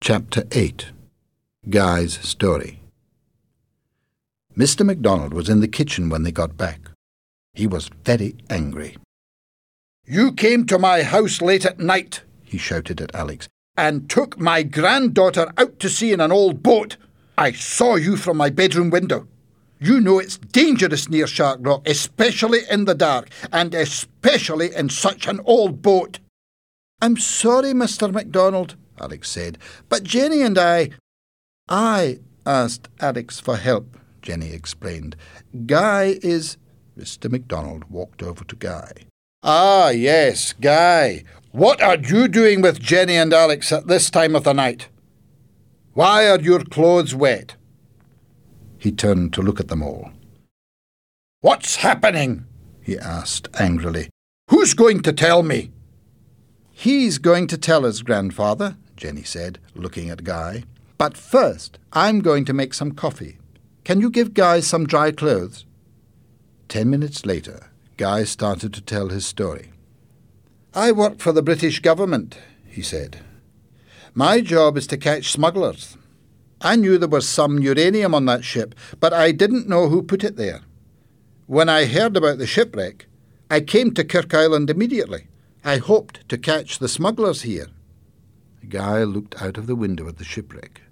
Chapter 8. Guy's Story. Mr. MacDonald was in the kitchen when they got back. He was very angry. "You came to my house late at night," he shouted at Alex, "and took my granddaughter out to sea in an old boat. I saw you from my bedroom window. You know it's dangerous near Shark Rock, especially in the dark, and especially in such an old boat." "I'm sorry, Mr. MacDonald," Alex said, "but Jenny and I asked Alex for help," Jenny explained. "Guy is—" Mr. MacDonald walked over to Guy. "Ah, yes, Guy. What are you doing with Jenny and Alex at this time of the night? Why are your clothes wet?" He turned to look at them all. "What's happening?" he asked angrily. "Who's going to tell me?" "He's going to tell us, grandfather," Jenny said, looking at Guy. "But first, I'm going to make some coffee. Can you give Guy some dry clothes?" 10 minutes later, Guy started to tell his story. "I work for the British government," he said. "My job is to catch smugglers. I knew there was some uranium on that ship, but I didn't know who put it there. When I heard about the shipwreck, I came to Kirk Island immediately. I hoped to catch the smugglers here." Guy looked out of the window at the shipwreck.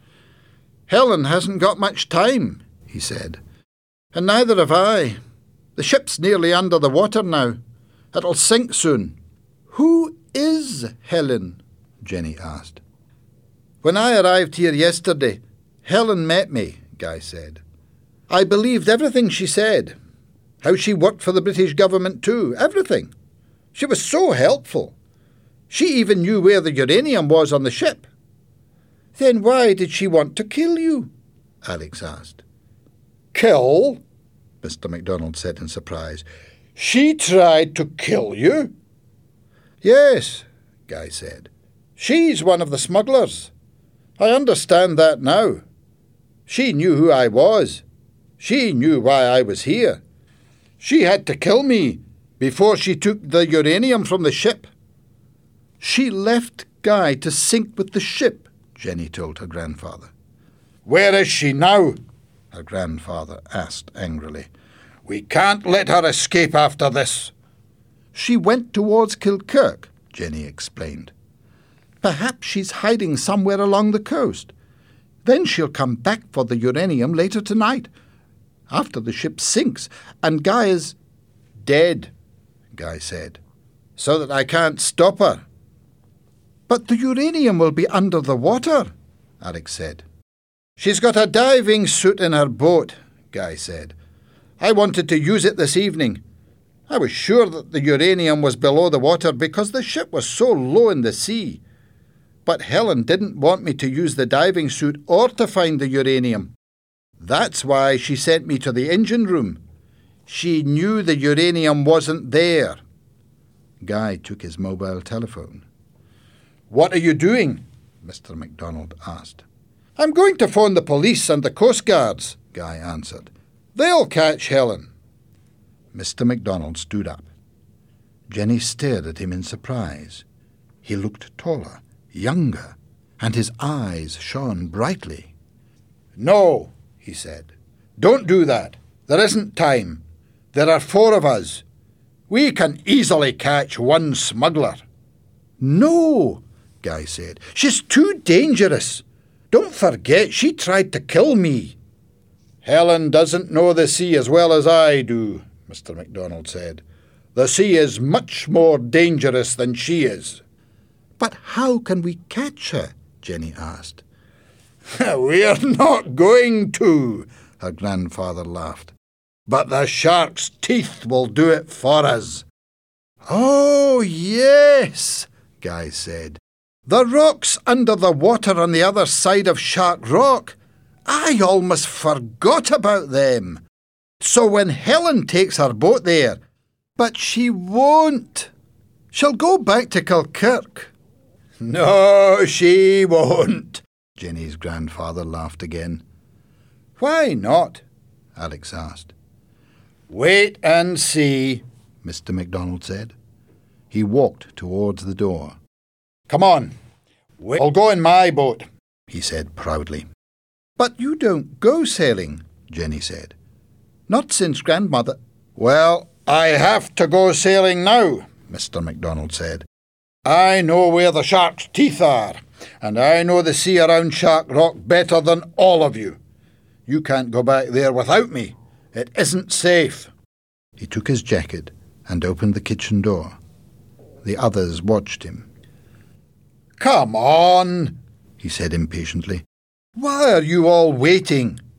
"Helen hasn't got much time," he said. "And neither have I. The ship's nearly under the water now. It'll sink soon." "Who is Helen?" Jenny asked. "When I arrived here yesterday, Helen met me," Guy said. "I believed everything she said. How she worked for the British government too. Everything. She was so helpful. She even knew where the uranium was on the ship." "Then why did she want to kill you?" Alex asked. "Kill?" Mr. MacDonald said in surprise. "She tried to kill you?" "Yes," Guy said. "She's one of the smugglers. I understand that now. She knew who I was. She knew why I was here. She had to kill me before she took the uranium from the ship." "She left Guy to sink with the ship," Jenny told her grandfather. "Where is she now?" her grandfather asked angrily. "We can't let her escape after this." "She went towards Kilkirk," Jenny explained. "Perhaps she's hiding somewhere along the coast. Then she'll come back for the uranium later tonight, after the ship sinks, and Guy is—" "Dead," Guy said, "so that I can't stop her." "But the uranium will be under the water," Alex said. "She's got a diving suit in her boat," Guy said. "I wanted to use it this evening. I was sure that the uranium was below the water because the ship was so low in the sea. But Helen didn't want me to use the diving suit or to find the uranium. That's why she sent me to the engine room. She knew the uranium wasn't there." Guy took his mobile telephone. "What are you doing?" Mr. MacDonald asked. "I'm going to phone the police and the Coast Guards," Guy answered. "They'll catch Helen." Mr. MacDonald stood up. Jenny stared at him in surprise. He looked taller, younger, and his eyes shone brightly. "No," he said. "Don't do that. There isn't time. There are 4 of us. We can easily catch one smuggler." "No," Guy said. "She's too dangerous. Don't forget she tried to kill me." "Helen doesn't know the sea as well as I do," Mr. MacDonald said. "The sea is much more dangerous than she is." "But how can we catch her?" Jenny asked. "We're not going to," her grandfather laughed. "But the shark's teeth will do it for us." "Oh, yes," Guy said. "The rocks under the water on the other side of Shark Rock. I almost forgot about them. So when Helen takes her boat there—" "But she won't. She'll go back to Kilkirk." "No, she won't." Jenny's grandfather laughed again. "Why not?" Alex asked. "Wait and see," Mr. MacDonald said. He walked towards the door. "Come on. We'll go in my boat, he said proudly. But you don't go sailing, Jenny said. Not since grandmother... Well, I have to go sailing now, Mr. MacDonald said. I know where the shark's teeth are, and I know the sea around Shark Rock better than all of you. You can't go back there without me. It isn't safe. He took his jacket and opened the kitchen door. The others watched him. Come on, he said impatiently. Why are you all waiting?